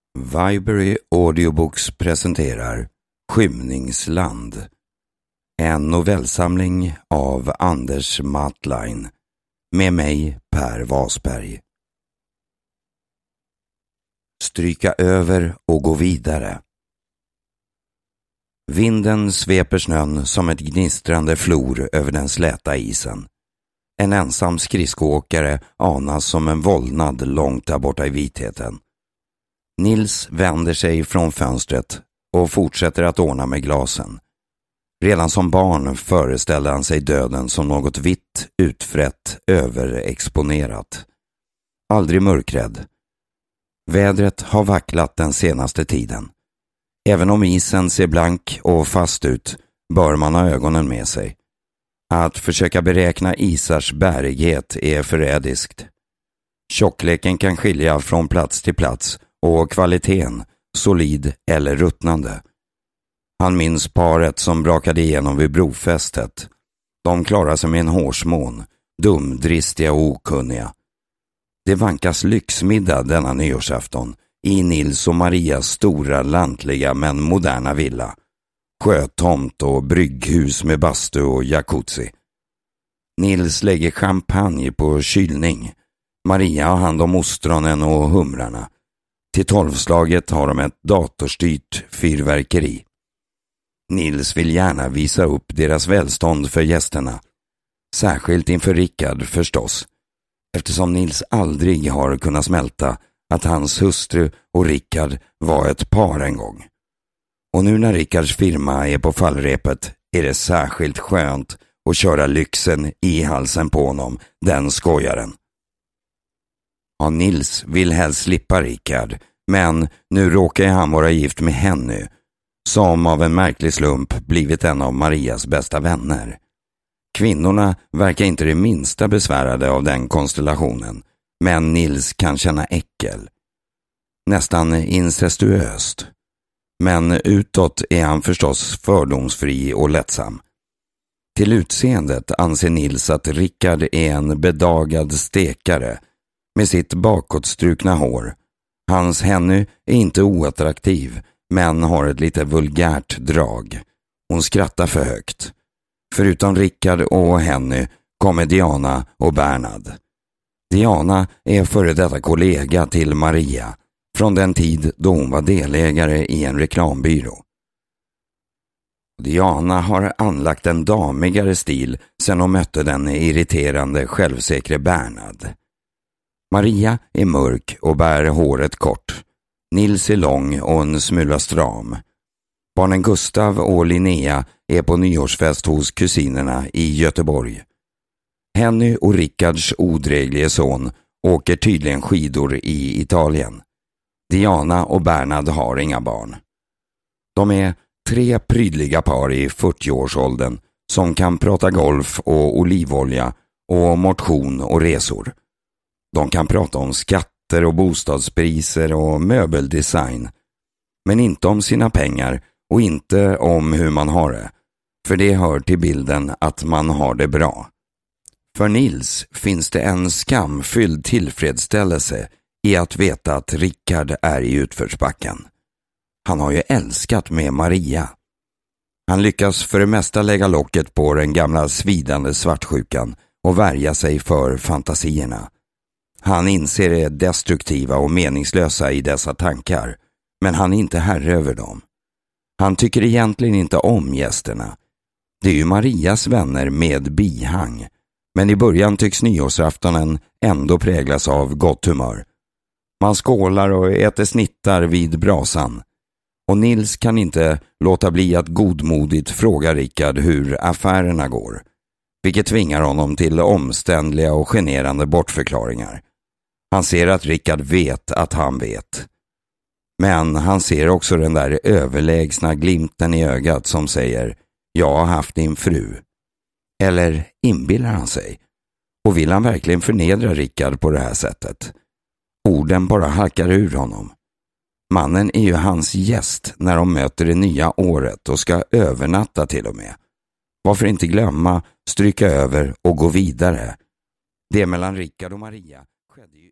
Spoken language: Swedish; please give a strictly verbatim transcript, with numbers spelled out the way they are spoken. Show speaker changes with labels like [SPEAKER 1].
[SPEAKER 1] Viberry Audiobooks presenterar Skymningsland, en novellsamling av Anders Matline med mig, Per Wasberg. Stryka över och gå vidare. Vinden sveper snön som ett gnistrande flor över den släta isen. En ensam skridskoåkare anas som en vålnad långt där borta i vitheten. Nils vänder sig från fönstret och fortsätter att ordna med glasen. Redan som barn föreställde han sig döden som något vitt, utfrätt, överexponerat. Aldrig mörkrädd. Vädret har vacklat den senaste tiden. Även om isen ser blank och fast ut bör man ha ögonen med sig. Att försöka beräkna isars bärighet är förrädiskt. Tjockleken kan skilja från plats till plats och kvaliteten, solid eller ruttnande. Han minns paret som brakade igenom vid brofästet. De klarar sig med en hårsmån, dumdristiga och okunniga. Det vankas lyxmiddag denna nyårsafton i Nils och Marias stora, lantliga men moderna villa. Sjötomt och brygghus med bastu och jacuzzi. Nils lägger champagne på kylning. Maria har hand om ostronen och humrarna. Till tolvslaget har de ett datorstyrt fyrverkeri. Nils vill gärna visa upp deras välstånd för gästerna. Särskilt inför Rickard förstås. Eftersom Nils aldrig har kunnat smälta att hans hustru och Rickard var ett par en gång. Och nu när Rickards firma är på fallrepet är det särskilt skönt att köra lyxen i halsen på honom, den skojaren. Ja, Nils vill helst slippa Rickard, men nu råkar han vara gift med Henny, som av en märklig slump blivit en av Marias bästa vänner. Kvinnorna verkar inte det minsta besvärade av den konstellationen, men Nils kan känna äckel. Nästan incestuöst. Men utåt är han förstås fördomsfri och lättsam. Till utseendet anser Nils att Rickard är en bedagad stekare med sitt bakåtstrukna hår. Hans Henny är inte oattraktiv men har ett lite vulgärt drag. Hon skrattar för högt. Förutom Rickard och Henny kommer Diana och Bernhard. Diana är före detta kollega till Maria från den tid då hon var delägare i en reklambyrå. Diana har anlagt en damigare stil sedan hon mötte den irriterande självsäkre Bernhard. Maria är mörk och bär håret kort. Nils är lång och en smula stram. Barnen Gustav och Linnea är på nyårsfest hos kusinerna i Göteborg. Henny och Rickards odräglige son åker tydligen skidor i Italien. Diana och Bernhard har inga barn. De är tre prydliga par i fyrtioårsåldern som kan prata golf och olivolja och motion och resor. De kan prata om skatter och bostadspriser och möbeldesign, men inte om sina pengar och inte om hur man har det, för det hör till bilden att man har det bra. För Nils finns det en skamfylld tillfredsställelse i att veta att Rickard är i utförsbacken. Han har ju älskat med Maria. Han lyckas för det mesta lägga locket på den gamla svidande svartsjukan och värja sig för fantasierna. Han inser det destruktiva och meningslösa i dessa tankar, men han är inte herre över dem. Han tycker egentligen inte om gästerna. Det är ju Marias vänner med bihang, men i början tycks nyårsaftonen ändå präglas av gott humör. Man skålar och äter snittar vid brasan. Och Nils kan inte låta bli att godmodigt fråga Rickard hur affärerna går, vilket tvingar honom till omständliga och generande bortförklaringar. Han ser att Rickard vet att han vet. Men han ser också den där överlägsna glimten i ögat som säger "Jag har haft din fru". Eller inbillar han sig? Och vill han verkligen förnedra Rickard på det här sättet? Orden bara halkar ur honom. Mannen är ju hans gäst när de möter det nya året och ska övernatta till och med. Varför inte glömma, stryka över och gå vidare? Det mellan Rickard och Maria skedde ju